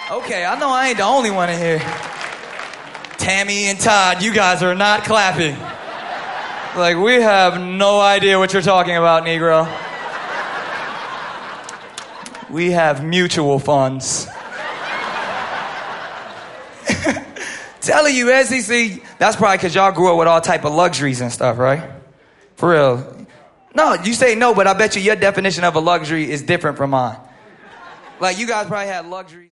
Okay, I know I ain't the only one in here. Tammy and Todd, you guys are not clapping. Like, we have no idea what you're talking about, Negro. We have mutual funds. Telling you, SEC, that's probably because y'all grew up with all type of luxuries and stuff, right? For real. No, you say no, but I bet you your definition of a luxury is different from mine. Like, you guys probably had luxury.